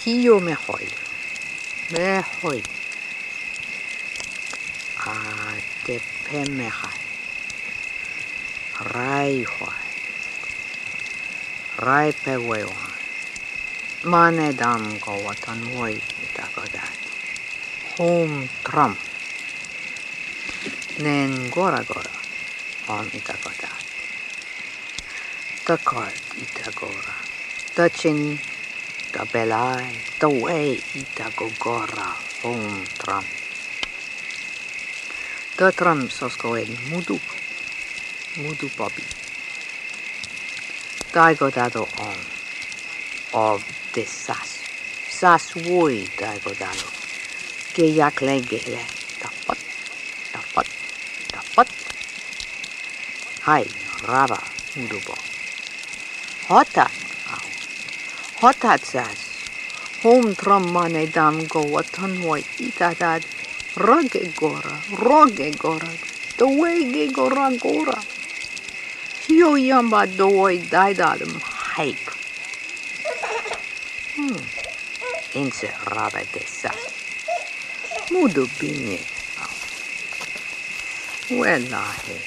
Hiyo mehoi. Mehoi. A te pemehai. Rai hoi. Rai pewewa. Mane dam go watan woi itagodat. Home Trump. Nen gora gora on itagodat. Takot itagora. Tachin gabelai. Taway itagogora. Home Trump. The Trump soskoen mudu. Mudu Bobby. Daigodado on. Of the sas. Sas woi daigodado. Geyak legele. Tapat. Tapat. Tapat. Hai. Raba. Mudubo. Hotat. Hotat sas. Home Trump mane dam go watan woi itadad. Roge gora. Dawege gora gora. Hiyo yamba dawoi daidadam hype. Inse rabe dessa. Mudu binye. Welahe.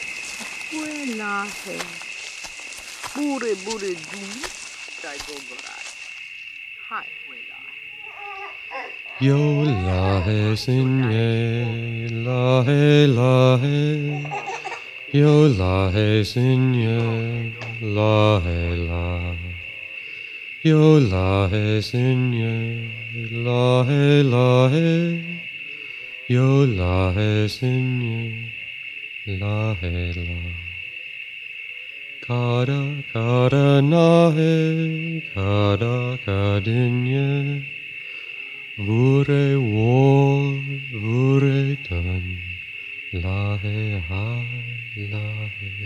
Bure du. Daigo gora. Hai welahe. Yo lahe sinye, lahe lahe. Yo lahe sinye, lahe la. Yo lahe sinye, lahe lahe. Yo lahe sinye, lahe la. Kada kada nahe, kada kadinye. Vure war, vure dun, lahe hai lahe.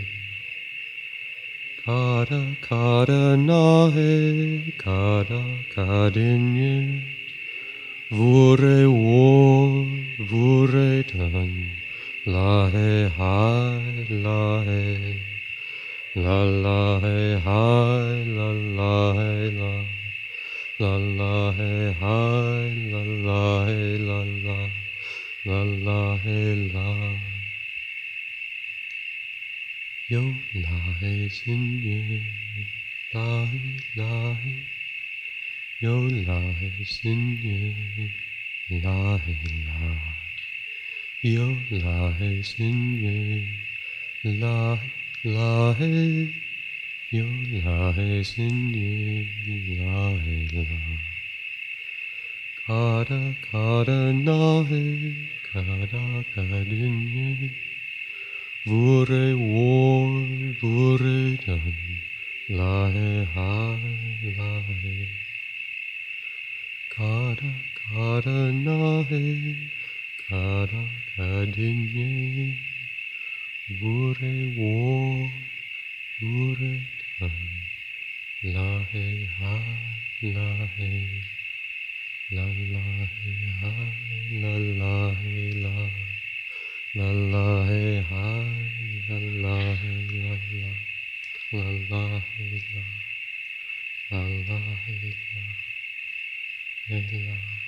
Kada kada nahe, kada kadinye. Vure war, vure dun, lahe hai lahe. La lahe hai, la lahe la. La la hey hi, la la hey la la, la la hey la. Yo la hey sinye, la hey la hey. Yo la hey sinye, la hey la. Yo la hey sinye, la la hey. Yo la hey sinye, la hey la. Kada kada na hey, kada kadinye. Vure war, vure dun, la hey hai, la hey. Kada kada na hey, kada kadinye. Vure war, vure dun. La hey hai, la hey. La la hey hai, la la hey la. La la hey hai, la la hey la la. La la hey la. La la hey la. Hey la.